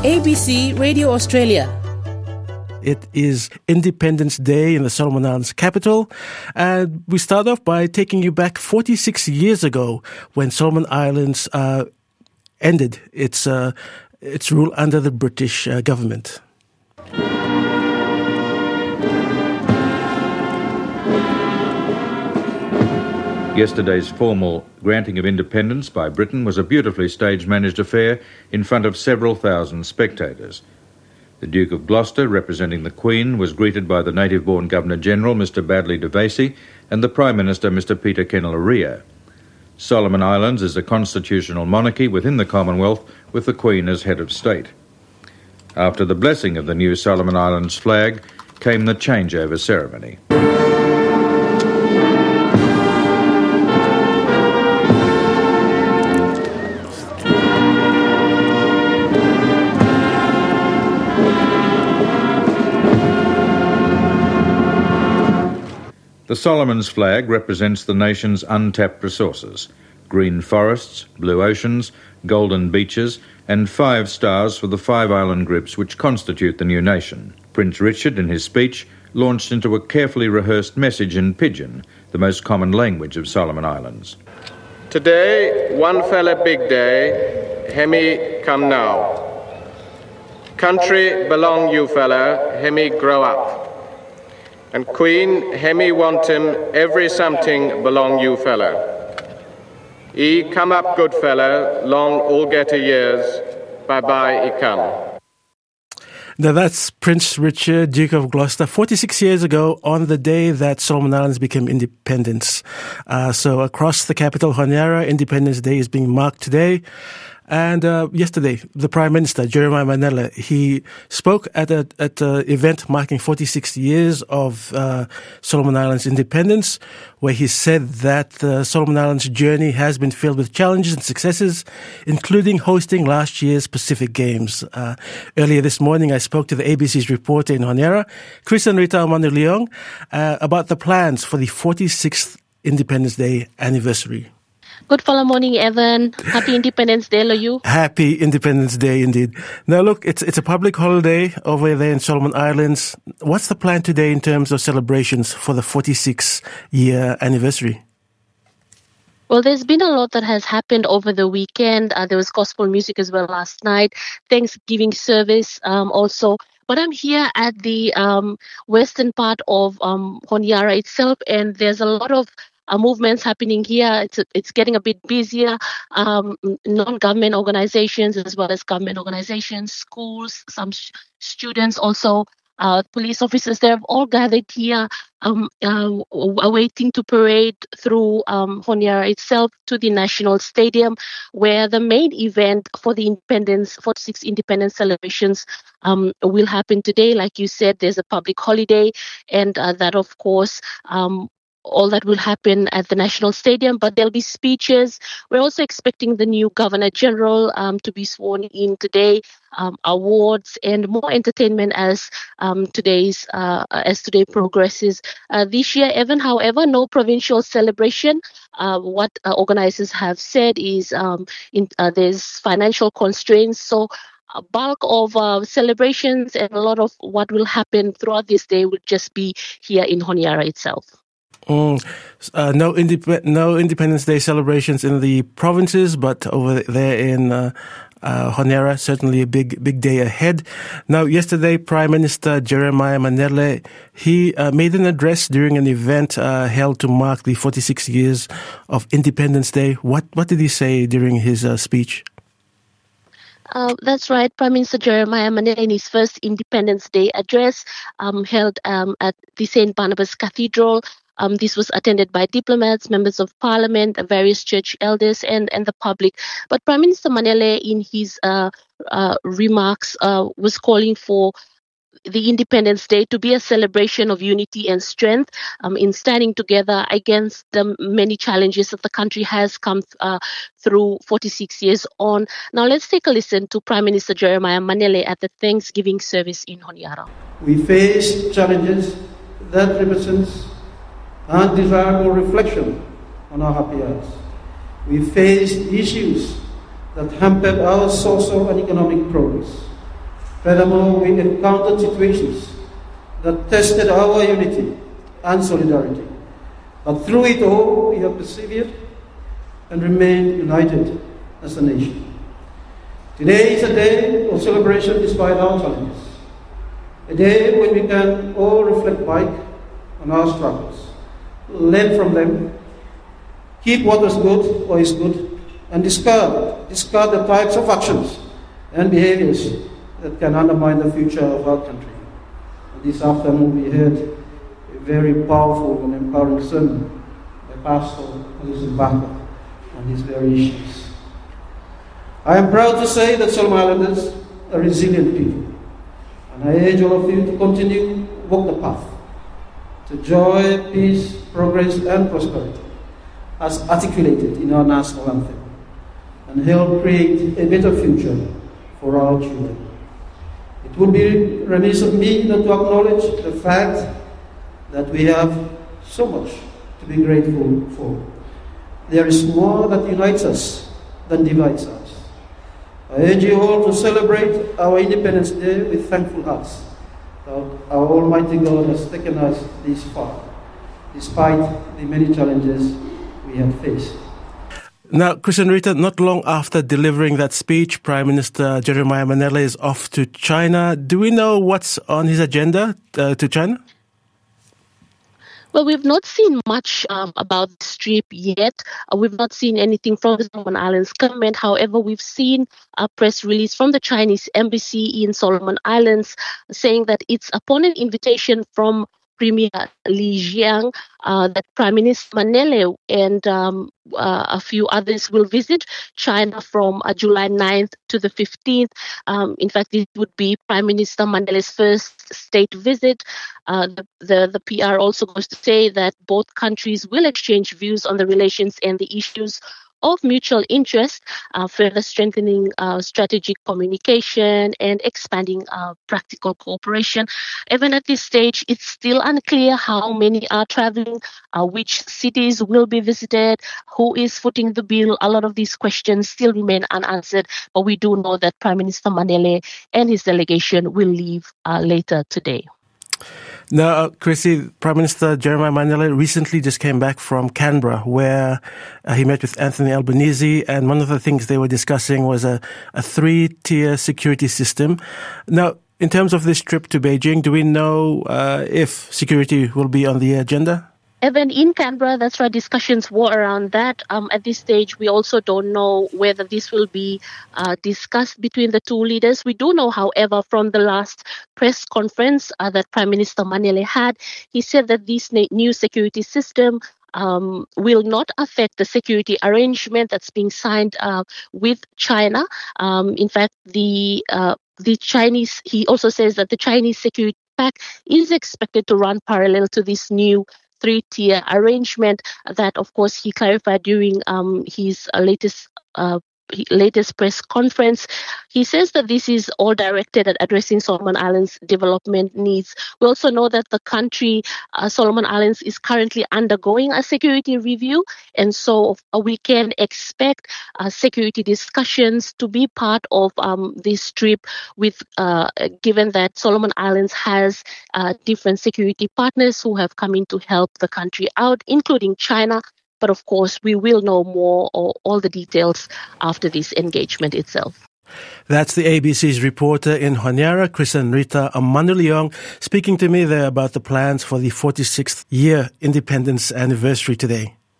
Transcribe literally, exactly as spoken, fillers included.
A B C Radio Australia. It is Independence Day in the Solomon Islands capital. And we start off by taking you back forty-six years ago when Solomon Islands uh, ended its, uh, its rule under the British uh, government. Yesterday's formal granting of independence by Britain was a beautifully stage-managed affair in front of several thousand spectators. The Duke of Gloucester, representing the Queen, was greeted by the native-born Governor-General, Mister Baddeley de Vacy, and the Prime Minister, Mister Peter Kenilorea. Solomon Islands is a constitutional monarchy within the Commonwealth, with the Queen as head of state. After the blessing of the new Solomon Islands flag came the changeover ceremony. The Solomons flag represents the nation's untapped resources: green forests, blue oceans, golden beaches, and five stars for the five island groups which constitute the new nation. Prince Richard, in his speech, launched into a carefully rehearsed message in Pidgin, the most common language of Solomon Islands. Today, one fella big day, hemi come now. Country belong you fella, hemi grow up. And Queen, hemi want him, every something belong you fella. E come up good fella, long all get a years, bye-bye e come. Now that's Prince Richard, Duke of Gloucester, forty-six years ago on the day that Solomon Islands became independent. Uh, so across the capital, Honiara, Independence Day is being marked today. And uh, yesterday, the Prime Minister, Jeremiah Manele, he spoke at a at an event marking forty-six years of uh, Solomon Islands independence, where he said that the Solomon Islands journey has been filled with challenges and successes, including hosting last year's Pacific Games. Uh, earlier this morning, I spoke to the A B C's reporter in Honiara, Chris and Rita Amanu-Leong, uh, about the plans for the forty-sixth Independence Day anniversary. Good follow morning, Evan. Happy Independence Day, you. Happy Independence Day, indeed. Now, look, it's it's a public holiday over there in Solomon Islands. What's the plan today in terms of celebrations for the forty-sixth year anniversary? Well, there's been a lot that has happened over the weekend. Uh, there was gospel music as well last night, Thanksgiving service um, also. But I'm here at the um, western part of um, Honiara itself, and there's a lot of Uh, movements happening here. It's it's getting a bit busier. Um, non-government organizations as well as government organizations, schools, some sh- students also, uh, police officers, they've all gathered here um, uh, awaiting to parade through um, Honiara itself to the National Stadium, where the main event for the Independence, forty-sixth Independence celebrations um, will happen today. Like you said, there's a public holiday, and uh, that, of course, um, all that will happen at the National Stadium, but there'll be speeches. We're also expecting the new Governor General um, to be sworn in today, um, awards and more entertainment as um, today's uh, as today progresses. Uh, this year, Evan, however, no provincial celebration. Uh, what uh, organizers have said is um, in, uh, there's financial constraints, so a bulk of uh, celebrations and a lot of what will happen throughout this day will just be here in Honiara itself. Mm, uh, no, indep- no Independence Day celebrations in the provinces, but over there in uh, uh, Honiara, certainly a big, big day ahead. Now, yesterday, Prime Minister Jeremiah Manele, he uh, made an address during an event uh, held to mark the forty-six years of Independence Day. What, what did he say during his uh, speech? Uh, that's right. Prime Minister Jeremiah Manele, in his first Independence Day address um, held um, at the Saint Barnabas Cathedral. Um, this was attended by diplomats, members of parliament, various church elders, and, and the public. But Prime Minister Manele, in his uh, uh, remarks, uh, was calling for the Independence Day to be a celebration of unity and strength um, in standing together against the many challenges that the country has come uh, through forty-six years on. Now let's take a listen to Prime Minister Jeremiah Manele at the Thanksgiving service in Honiara. We face challenges that represent undesirable reflection on our happy hours. We faced issues that hampered our social and economic progress. Furthermore, we encountered situations that tested our unity and solidarity. But through it all, we have persevered and remained united as a nation. Today is a day of celebration despite our challenges. A day when we can all reflect back on our struggles, learn from them, keep what was good or is good, and discard, discard the types of actions and behaviors that can undermine the future of our country. And this afternoon we heard a very powerful and empowering sermon by Pastor Elizabeth Barker on these very issues. I am proud to say that Solomon Islanders are resilient people, and I urge all of you to continue to walk the path to joy, peace, progress, and prosperity, as articulated in our national anthem, and help create a better future for our children. It would be remiss of me not to acknowledge the fact that we have so much to be grateful for. There is more that unites us than divides us. I urge you all to celebrate our Independence Day with thankful hearts. Our Almighty God has taken us this far, despite the many challenges we have faced. Now, Chris and Rita, not long after delivering that speech, Prime Minister Jeremiah Manele is off to China. Do we know what's on his agenda uh, to China? Well, we've not seen much um, about this trip yet. Uh, we've not seen anything from the Solomon Islands government. However, we've seen a press release from the Chinese embassy in Solomon Islands saying that it's upon an invitation from Premier Li Qiang uh, that Prime Minister Manele and um, uh, a few others will visit China from uh, July ninth to the fifteenth. Um, in fact, it would be Prime Minister Manele's first state visit. Uh, the, the, the P R also goes to say that both countries will exchange views on the relations and the issues of mutual interest, uh, further strengthening uh, strategic communication and expanding uh, practical cooperation. Even at this stage, it's still unclear how many are traveling, uh, which cities will be visited, who is footing the bill. A lot of these questions still remain unanswered, but we do know that Prime Minister Manele and his delegation will leave uh, later today. Now, uh, Chrissy, Prime Minister Jeremiah Manele recently just came back from Canberra, where uh, he met with Anthony Albanese, and one of the things they were discussing was a, a three-tier security system. Now, in terms of this trip to Beijing, do we know uh, if security will be on the agenda? Even in Canberra, that's right, discussions were around that. Um, at this stage, we also don't know whether this will be uh, discussed between the two leaders. We do know, however, from the last press conference uh, that Prime Minister Manele had, he said that this na- new security system Um, will not affect the security arrangement that's being signed uh, with China. Um, in fact, the uh, the Chinese, he also says that the Chinese security pact is expected to run parallel to this new three-tier arrangement that, of course, he clarified during um, his uh, latest uh, latest press conference. He says that this is all directed at addressing Solomon Islands' development needs. We also know that the country, uh, Solomon Islands, is currently undergoing a security review, and so uh, we can expect uh, security discussions to be part of um, this trip, with uh, given that Solomon Islands has uh, different security partners who have come in to help the country out, including China. But of course, we will know more or all the details after this engagement itself. That's the A B C's reporter in Honiara, Chris and Rita Amanuliong, speaking to me there about the plans for the forty-sixth year independence anniversary today.